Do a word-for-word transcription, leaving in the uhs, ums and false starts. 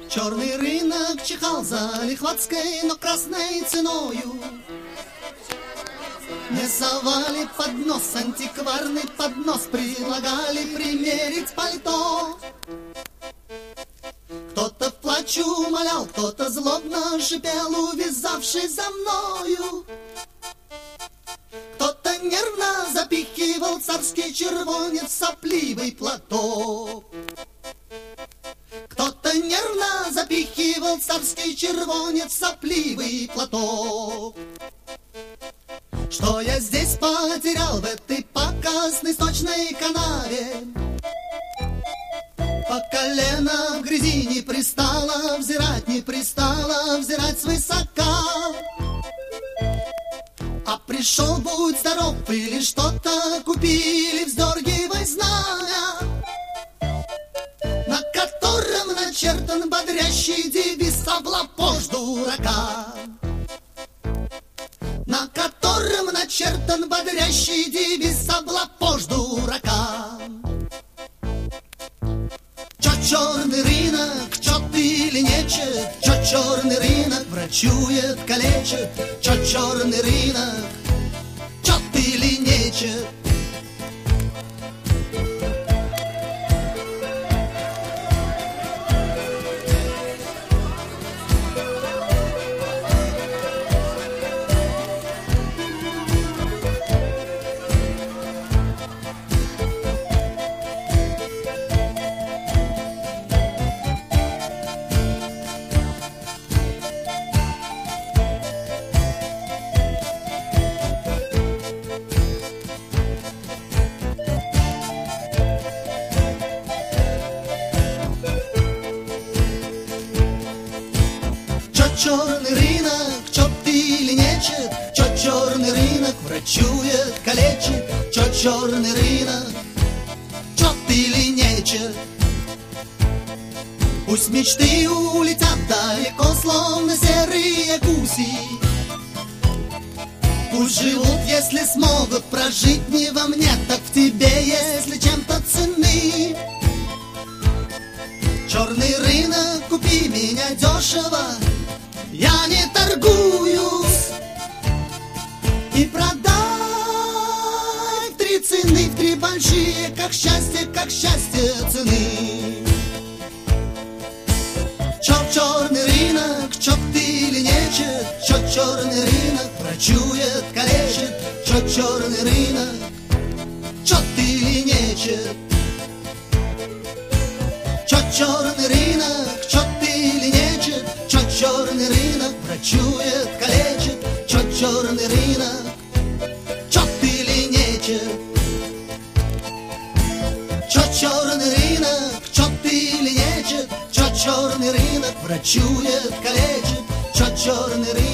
Черный рынок чихал за лихватской, но красной ценою. Не совали поднос, антикварный поднос, предлагали примерить пальто. Кто-то в плачу умолял, кто-то злобно шипел, увязавшись за мною. Кто-то нервно запихивал царский червонец в сопливый платок. Кто-то нервно запихивал царский червонец в сопливый платок. Что я здесь потерял в этой показной сточной канаве? По колено в грязи не пристало взирать, не пристало взирать свысока. А пришел, будь здоров, или что-то купили, вздергивай знамя, на котором начертан бодрящий девиз «Облапошь дурака», на котором начертан бодрящий девиз «Облапошь дурака». Чё черный рынок, чё ты или нечет, чё черный рынок врачует, калечит, чё черный рынок, чё ты или нечет. Черный рынок, чё ты или нечет, чё черный рынок врачует, калечит, чё черный рынок, чё ты или нечет. Пусть мечты улетят далеко, словно серые гуси. Пусть живут, если смогут прожить, не во мне, так в тебе, если чем-то ценны. Черный рынок, купи меня дешево, я не торгуюсь, и продай в три цены, в три большие, как счастье, как счастье цены. Чё черный рынок, чё ты или нечет, чё черный рынок врачует, калечит, чё черный рынок, чё ты или нечет. Чё черный рынок, чё ты или нечет, чё черный рынок врачует, калечит, чё черный рынок, чё ты или нечет. Чё черный рынок, чё ты или нечет, чё черный рынок врачует, калечит, чё черный рынок.